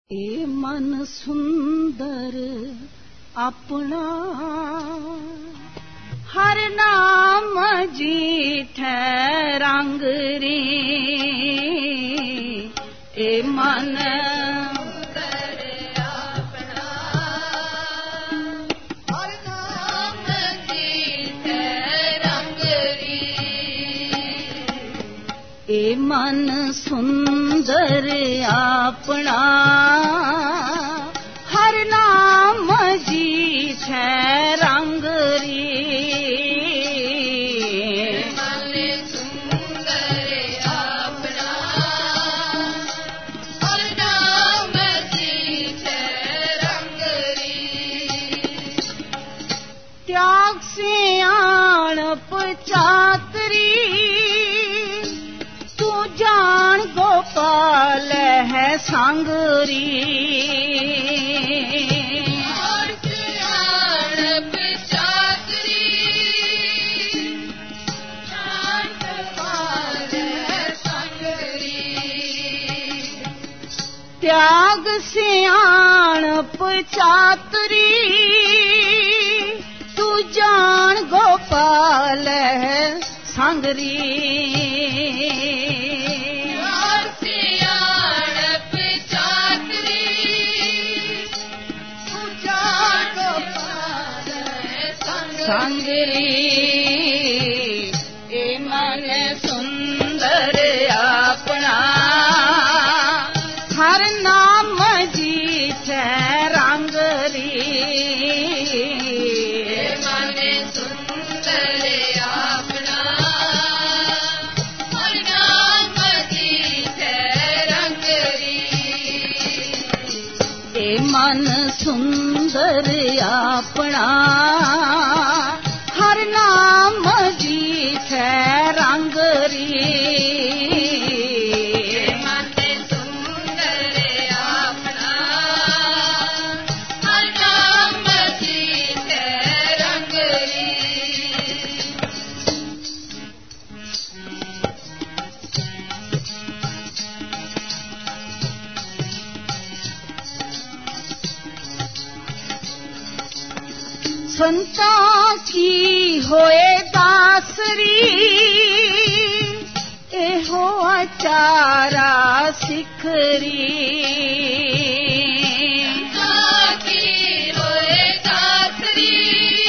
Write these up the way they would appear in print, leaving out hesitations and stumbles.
ए मन सुंदर अपना हर नाम जीठ रंग रे। ए मन ए मन सुंदर अपना हर नाम जीठ रंग रे। मन सुंदर अपना हर नाम जीठ रंग रे। त्याग से आणप चातरी जान गोपाल है सांगरी। त्याग से आणप चातरी तू जान गोपाल है सांगरी। सांगरी ए मन सुंदर अपना हर नाम जीठ रंग रे। मन सुंदर अपना हर नाम जीठ रंग रे। ए मन सुंदर अपना हर नाम जीठ रंग रे। मन सुंदर अपना हर नाम जीठ रंग रे। संता की होए दासरी एहो आचारा सिखरी। संता की होए दासरी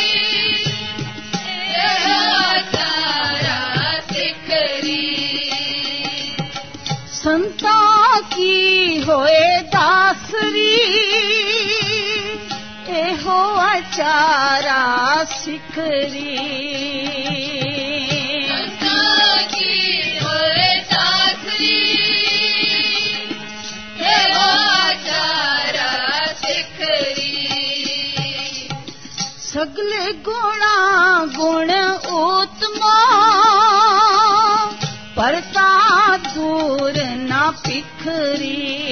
एहो आचारा सिखरी। संता की होए दासरी एहो आचारा सिखरी। संता की होए दासरी एहो आचारा सिखरी। सगले गुणा गुण उत्तमा परता दूर ना पिखरी।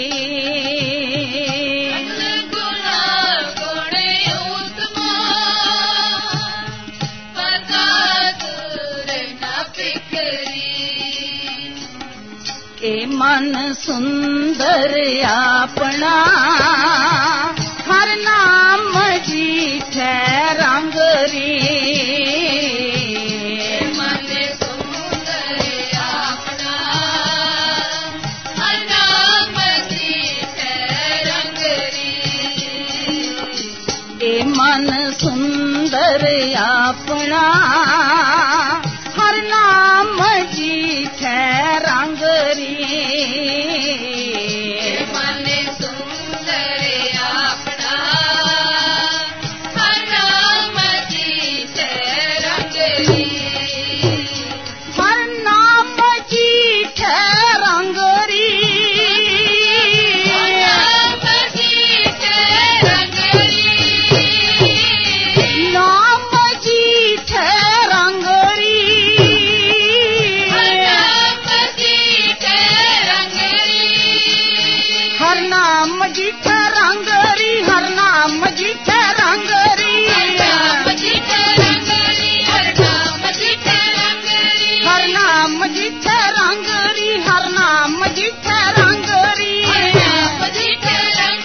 ए मन सुंदर अपना हर नाम जीठ रंग रे। मन सुंदर अपना हर नाम जीठ रंग रे। ए मन सुंदर अपना हर नाम जीठ रंग रे। मन सुंदर अपना हर नाम जीठ रंग रे। हर नाम जीठ रंग रे। नाम जीठ रंग रे। नाम जीठ रंग रे। हर नाम जीठ रंग रे। हर नाम जीठ रंग रे। नाम जीठ रंग रे। हर नाम जीठ रंग रे। हर नाम जीठ रंग रे। हर नाम जीठ रंग रे। हर नाम जीठ रंग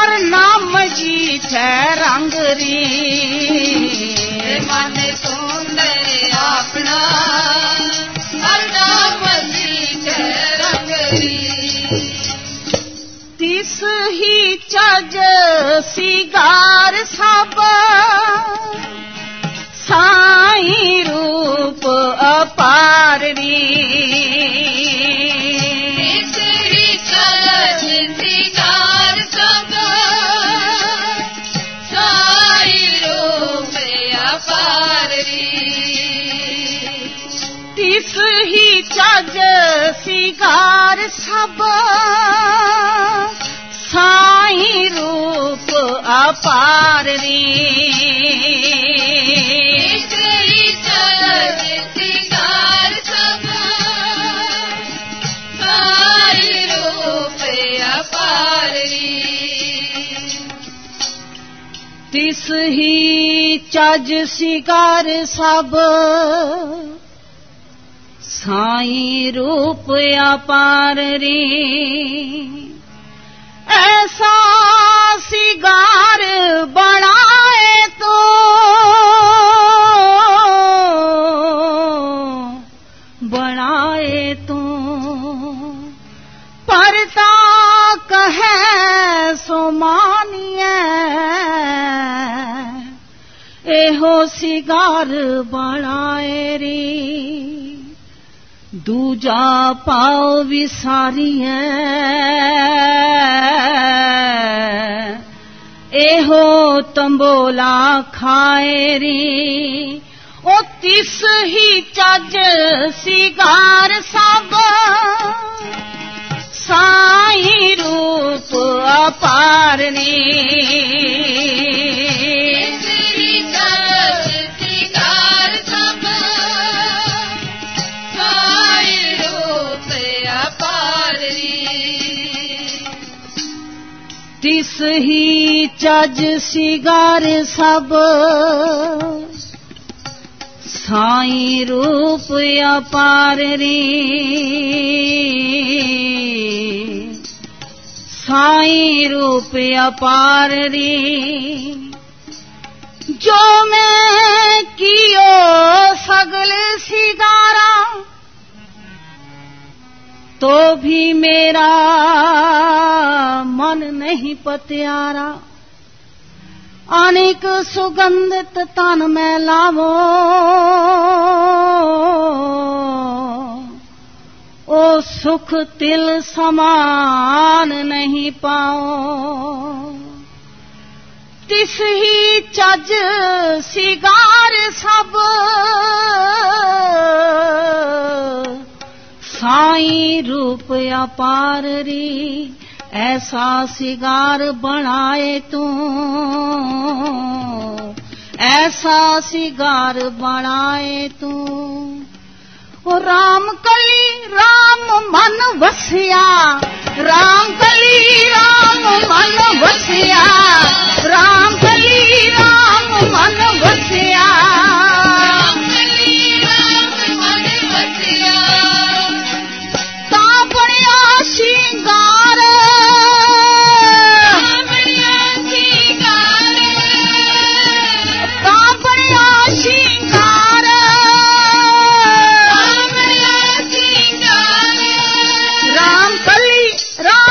हर नाम जीठे रंग री मन सुंदर अपना हर नाम जीठे रंग री तिस ही चज सिगार सब साई रूप अपार री तिस ही चज सिगार सब साई रूप अपार री सिगार सब साई रूप अपार तिस ही चज सिगार सब साई रूप अपार री ऐसा सिगार बनाए तो परता कहे सो मानिए एहो सिगार बनाए री दूजा पाओ विसारिए एहो तंबोला खाए री ओ तिस ही चज सिगार सब साई रूप अपार तिस ही चज सिगार सब साई रूप अपार साई रूप अपार जो मैं कियो सगल सिगारा तो भी मेरा मन नहीं पत्यारा अनेक सुगंधित तन में लावो ओ सुख तिल समान नहीं पाओ तिस ही चज सिगार सब साई रूप अपार ऐसा सिगार बनाए तू ऐसा सिगार बनाए तू ओ राम कली राम मन वसिया राम कली राम मन वसिया राम कली राम मन वसिया सिंगार राम कली राम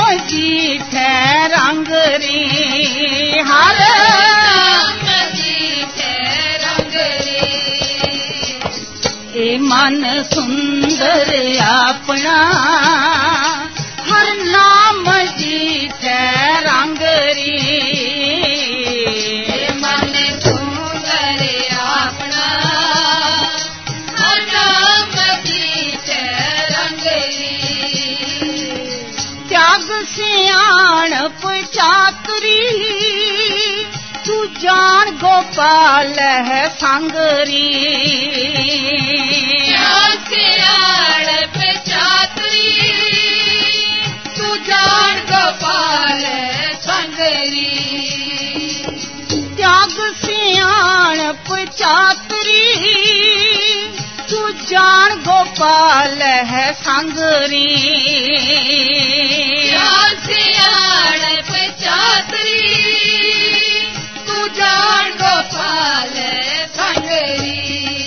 जीठे रंग री हर नाम जीठे रंग रे ए मन सुंदर अपना हर नाम जीठे रंग री मन सुंदर अपना हर नाम जीठे रंग रे त्याग सियाणप चातुरी तू जान गोपाल है संगरी सियाणप चातुरी तू जान गोपाल संगरी त्याग सियाणप चातुरी तू जान गोपाल है संगरी सियाणप चातुरी तू जान गोपाल संगरी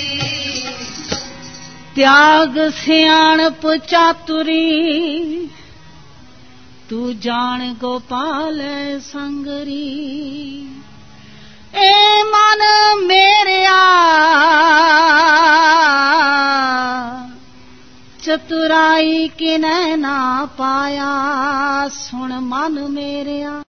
त्याग सियाणप चातुरी तू जान गोपाल संगरी ए मन मेरिया चतुराई किने ना पाया सुन मन मेरिया